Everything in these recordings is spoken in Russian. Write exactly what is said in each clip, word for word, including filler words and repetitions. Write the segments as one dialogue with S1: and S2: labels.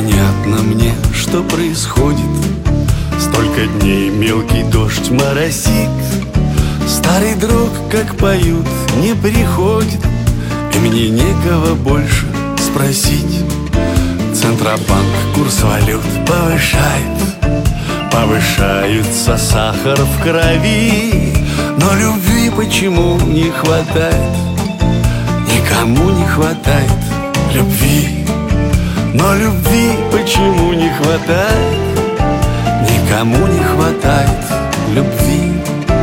S1: Непонятно мне, что происходит. Столько дней мелкий дождь моросит. Старый друг, как поют, не приходит, и мне некого больше спросить. Центробанк курс валют повышает, повышается сахар в крови. Но любви почему не хватает? Никому не хватает любви. Но любви почему не хватает? Никому не хватает любви.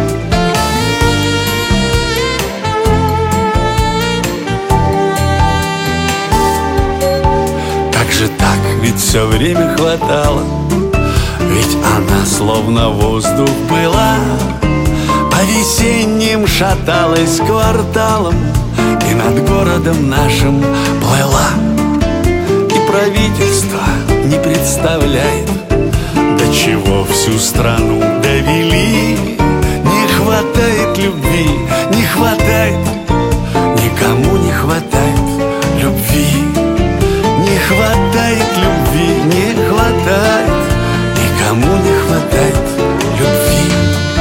S1: Как же так, ведь все время хватало, ведь она словно воздух была. По весенним шаталась кварталом и над городом нашим плыла. И правительство не представляет, до чего всю страну довели. Не хватает любви, не хватает, никому не хватает любви. Не хватает любви, не хватает, никому не хватает любви.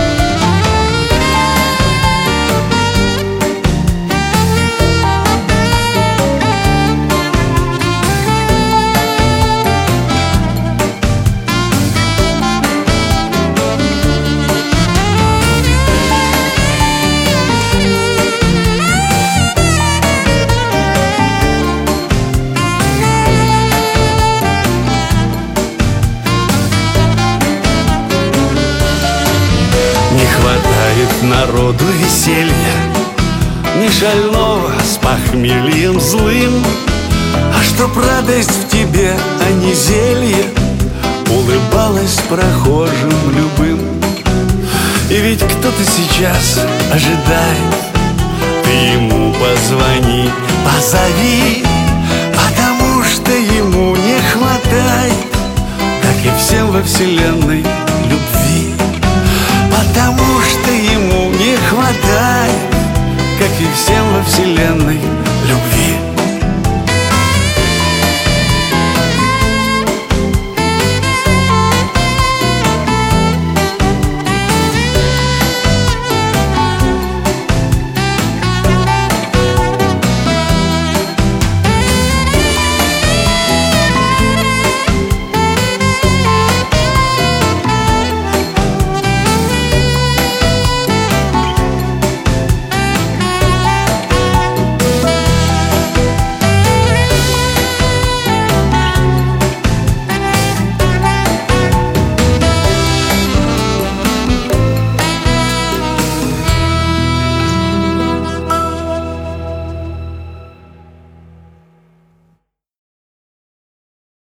S1: Не хватает народу веселья, ни шального с похмельем злым. А чтоб радость в тебе, а не зелье, улыбалась прохожим любым. И ведь кто-то сейчас ожидает, ты ему позвони, позови, потому что ему не хватает, как и всем во вселенной,